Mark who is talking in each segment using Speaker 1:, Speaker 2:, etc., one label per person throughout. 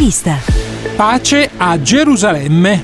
Speaker 1: vista.
Speaker 2: Pace a Gerusalemme.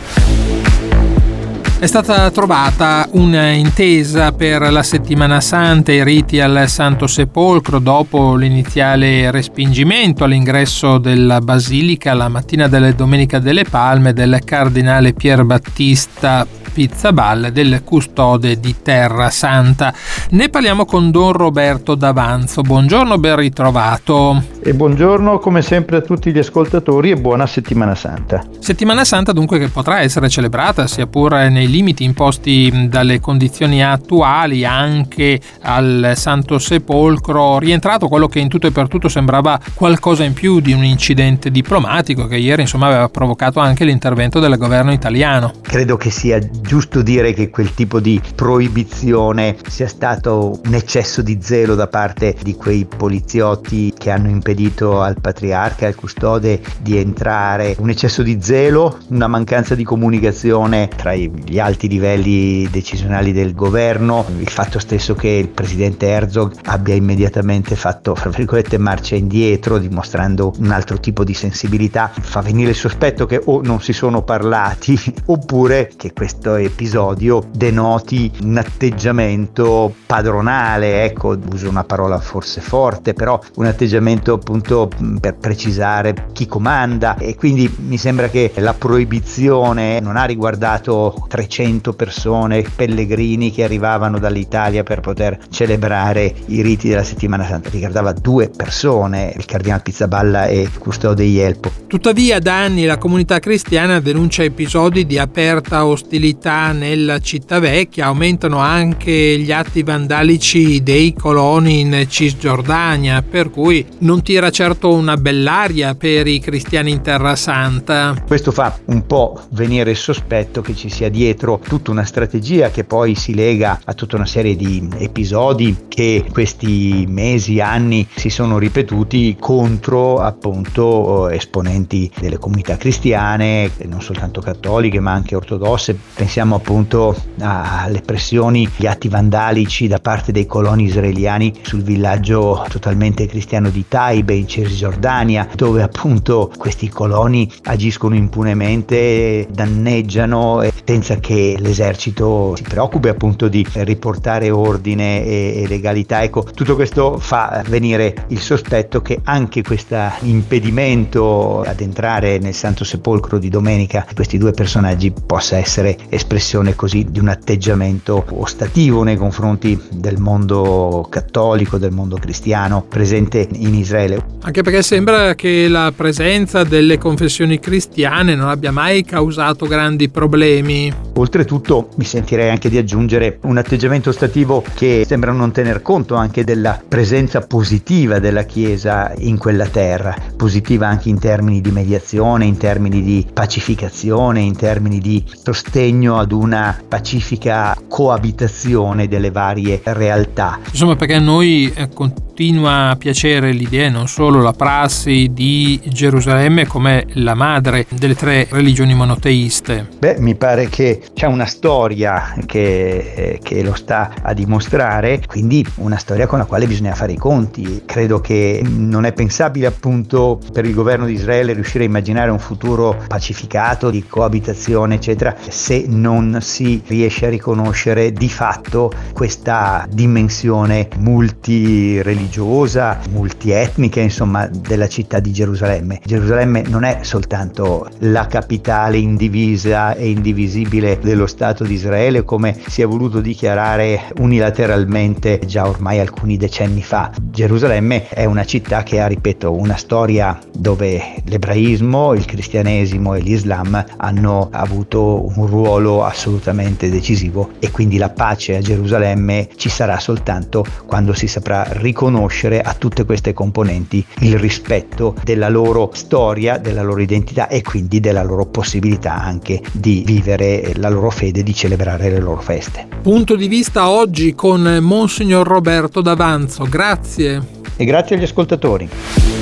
Speaker 2: È stata trovata un'intesa per la Settimana Santa e i riti al Santo Sepolcro dopo l'iniziale respingimento all'ingresso della Basilica la mattina della Domenica delle Palme del cardinale Pier Battista Pizzaballa, del custode di Terra Santa. Ne parliamo con Don Roberto D'Avanzo. Buongiorno, ben ritrovato.
Speaker 3: E buongiorno come sempre a tutti gli ascoltatori e buona Settimana Santa.
Speaker 2: Settimana Santa dunque che potrà essere celebrata sia pure nei limiti imposti dalle condizioni attuali anche al Santo Sepolcro, rientrato quello che in tutto e per tutto sembrava qualcosa in più di un incidente diplomatico che ieri aveva provocato anche l'intervento del governo italiano.
Speaker 3: Credo che sia giusto dire che quel tipo di proibizione sia stato un eccesso di zelo da parte di quei poliziotti che hanno impedito al patriarca e al custode di entrare, un eccesso di zelo, una mancanza di comunicazione tra gli alti livelli decisionali del governo, il fatto stesso che il presidente Herzog abbia immediatamente fatto, fra virgolette, marcia indietro, dimostrando un altro tipo di sensibilità, fa venire il sospetto che o non si sono parlati oppure che questo episodio denoti un atteggiamento padronale, ecco, uso una parola forse forte, però un atteggiamento appunto per precisare chi comanda, e quindi mi sembra che la proibizione non ha riguardato 300 persone, pellegrini che arrivavano dall'Italia per poter celebrare i riti della Settimana Santa, riguardava 2 persone, il cardinale Pizzaballa e il custode Ielpo.
Speaker 2: Tuttavia da anni la comunità cristiana denuncia episodi di aperta ostilità nella città vecchia, aumentano anche gli atti vandalici dei coloni in Cisgiordania, per cui non tira certo una bell'aria per i cristiani in Terra Santa.
Speaker 3: Questo fa un po' venire il sospetto che ci sia dietro tutta una strategia che poi si lega a tutta una serie di episodi che questi mesi, anni si sono ripetuti contro appunto esponenti delle comunità cristiane, non soltanto cattoliche ma anche ortodosse. Pensiamo appunto alle pressioni, gli atti vandalici da parte dei coloni israeliani sul villaggio totalmente cristiano di Taibe in Cisgiordania, dove appunto questi coloni agiscono impunemente, danneggiano senza che l'esercito si preoccupi appunto di riportare ordine e legalità. Ecco, tutto questo fa venire il sospetto che anche questo impedimento ad entrare nel Santo Sepolcro di domenica di questi 2 personaggi possa essere espressione così di un atteggiamento ostativo nei confronti del mondo cattolico, del mondo cristiano presente in Israele.
Speaker 2: Anche perché sembra che la presenza delle confessioni cristiane non abbia mai causato grandi problemi.
Speaker 3: Oltretutto mi sentirei anche di aggiungere un atteggiamento ostativo che sembra non tener conto anche della presenza positiva della Chiesa in quella terra, positiva anche in termini di mediazione, in termini di pacificazione, in termini di sostegno ad una pacifica coabitazione delle varie realtà.
Speaker 2: Insomma, perché a noi continua a piacere l'idea, non solo la prassi di Gerusalemme come la madre delle 3 religioni monoteiste.
Speaker 3: Mi pare che c'è una storia che lo sta a dimostrare, quindi una storia con la quale bisogna fare i conti. Credo che non è pensabile appunto per il governo di Israele riuscire a immaginare un futuro pacificato di coabitazione eccetera se non si riesce a riconoscere di fatto questa dimensione multireligiosa, multietnica, insomma, della città di Gerusalemme. Gerusalemme non è soltanto la capitale indivisa e indivisibile dello Stato di Israele, come si è voluto dichiarare unilateralmente già ormai alcuni decenni fa. Gerusalemme è una città che ha, ripeto, una storia dove l'ebraismo, il cristianesimo e l'Islam hanno avuto un ruolo assolutamente decisivo, e quindi la pace a Gerusalemme ci sarà soltanto quando si saprà riconoscere a tutte queste componenti il rispetto della loro storia, della loro identità e quindi della loro possibilità anche di vivere la loro fede, di celebrare le loro feste.
Speaker 2: Punto di vista oggi con Monsignor Roberto D'Avanzo. Grazie.
Speaker 3: E grazie agli ascoltatori.